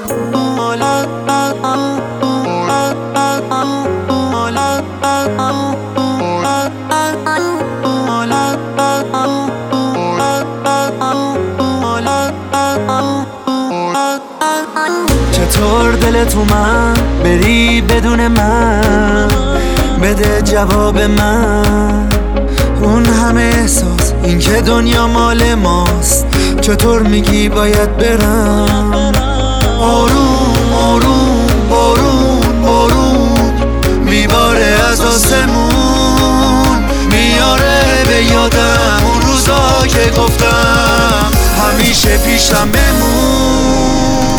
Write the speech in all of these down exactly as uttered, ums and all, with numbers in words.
چطور دل تو من بری بدون من، بده جواب من. اون همه احساس، این که دنیا مال ماست، چطور میگی باید برم؟ آروم آروم بارون بارون میباره از آسمون، میاره به یادم اون روزا که گفتم همیشه پیشم بمون.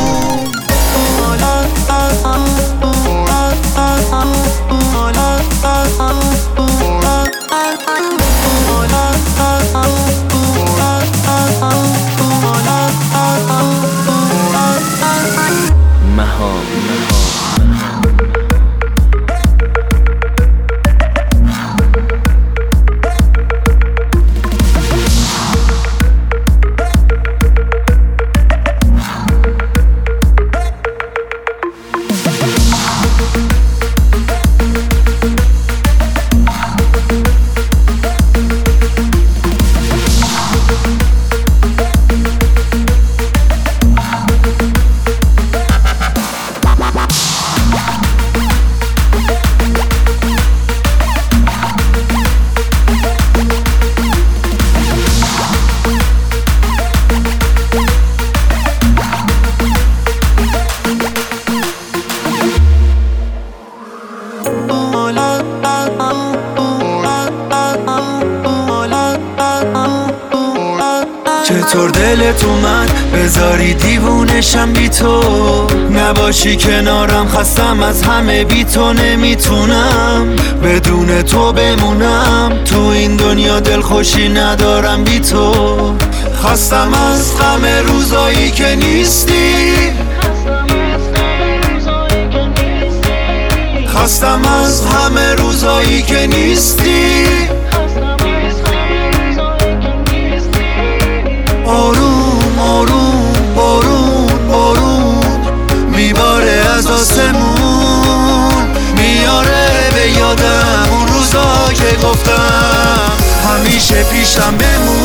چطور دلت اومد بذاری دیوونشم بی تو، نباشی کنارم خستم از همه بی تو، نمیتونم بدون تو بمونم تو این دنیا، دلخوشی ندارم بی تو. خستم از غم روزایی که نیستی، خستم از همه روزایی که نیستی. آروم آروم بارون بارون میباره از آسمون، میاره به یادم اون روزا که گفتم همیشه پیشم بمون.